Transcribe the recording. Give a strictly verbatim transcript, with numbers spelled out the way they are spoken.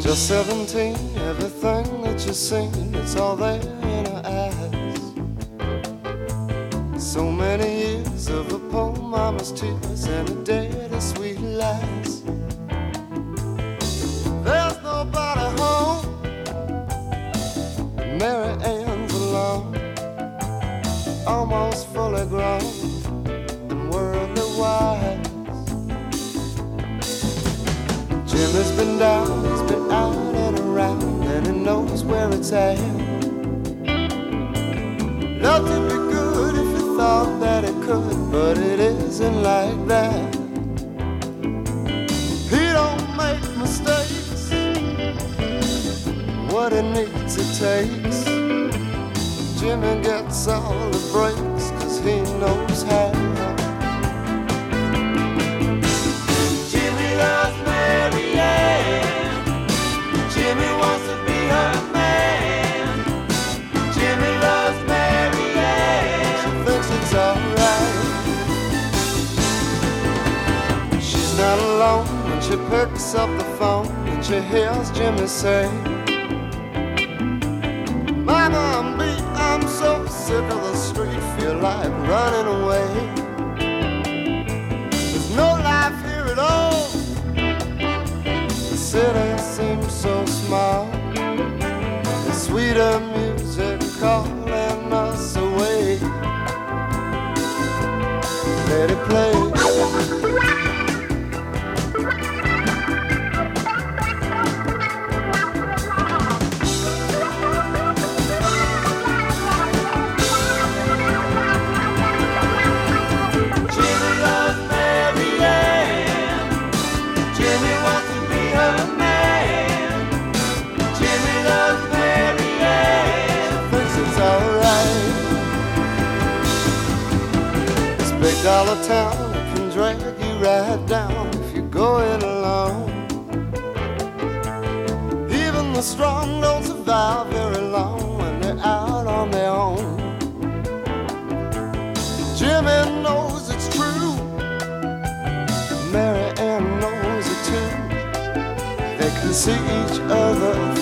Just seventeen, everything that you've seen, it's all there in her eyes. So many years of a poor mama's tears and a daddy's sweet lies. There's nobody home, Mary Ann's alone, almost fully grown and worldly wise. Jimmy's been down, he's been out and around, and he knows where it's at. Love to be good if he thought that it could, but it isn't like that. He don't make mistakes, what he needs he takes. Jimmy gets all the breaks, cause he knows how. Jimmy loves Mary Ann, Jimmy wants to be her man. Jimmy loves Mary Ann, she thinks it's alright. She's not alone when she picks up the phone and she hears Jimmy say, Mama, I'm beat, I'm so sick of the street, feel like running away. There's no life here at all, the city seems so small. The sweeter music calling us away. Let it play. Dollar town, it can drag you right down if you go it alone. Even the strong don't survive very long when they're out on their own. Jimmy knows it's true, Mary Ann knows it too. They can see each other